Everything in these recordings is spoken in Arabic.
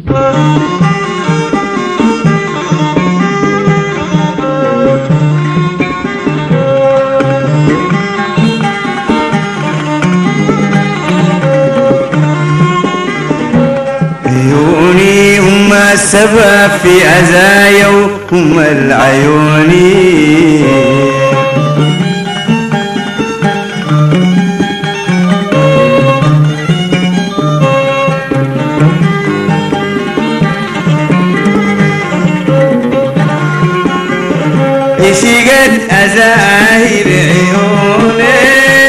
عيوني هم السبب في أذايا وهم العيوني عشقت أزاهر عيوني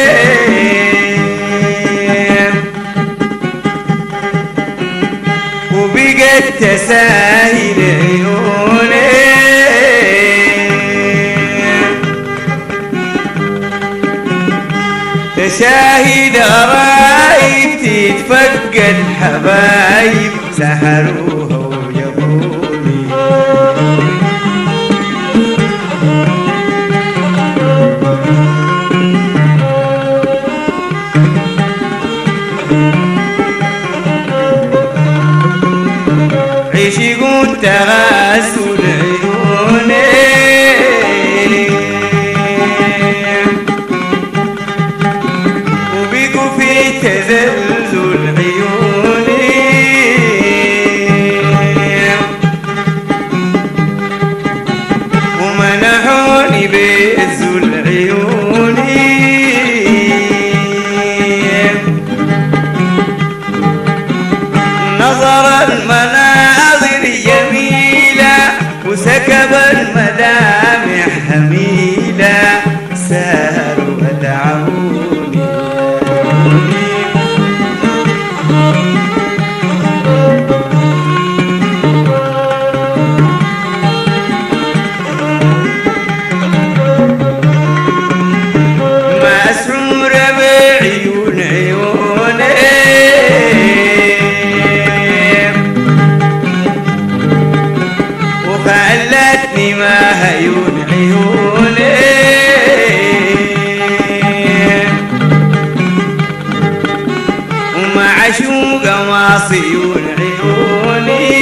وبقت تساهر عيوني تشاهد غرايب تتفقد حبايب سحروها وجابوني عشقوا تغاسل عيوني وبقوا في تزلزل عيوني ومنحوني بذل عيوني نظر المناظر جميلة وسكب المدامع حميلة ساروا ودعوني مسرور بعيون عيوني وخلتني ما هيون عيوني ومعشوق ماصيون عيوني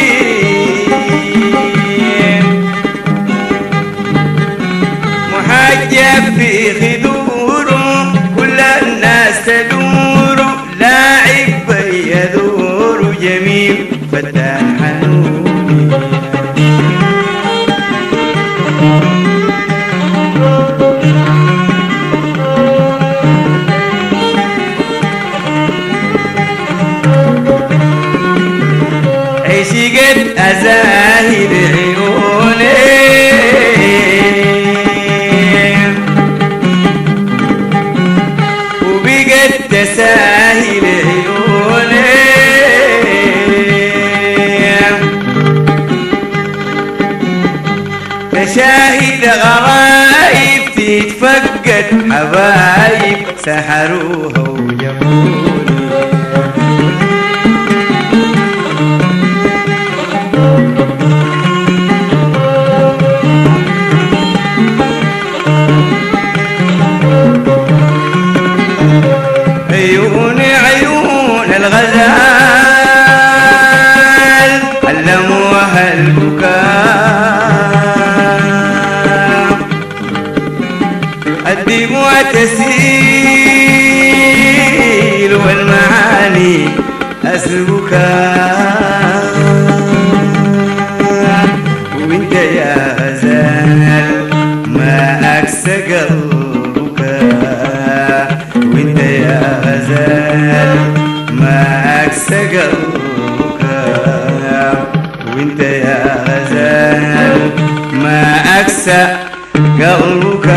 محجب في خدوره كل الناس تدور لاعب يدور جميل فتاح حنوني عشقت أزاهر عيوني وبقت تساهر عيوني تشاهد غرايب تتفقد حبايب سحروها وجابوني عيوني عيون الغزال علموها البكاء الدموع تسيل والمعاني البكاء وانت يا غزال ما أقسى قلبك وانت يا غزال ما أقسى قلبك وانت يا غزال ما أقسى قلبك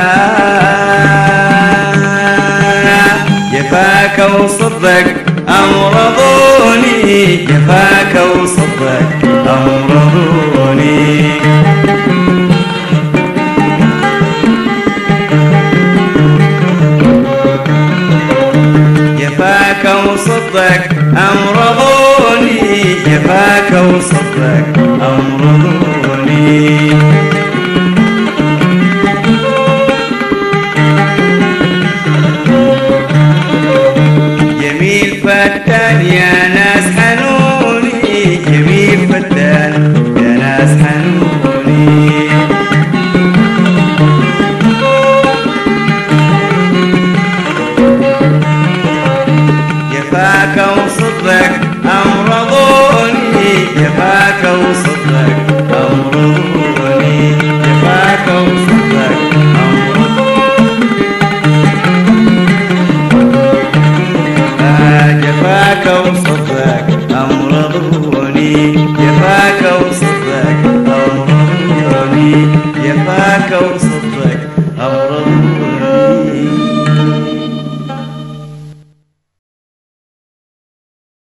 جفاك وصدق أمرضوني جفاك وصدق أمرضوني جفاك وصدق أمرضوني جفاك وصدق أمرضوني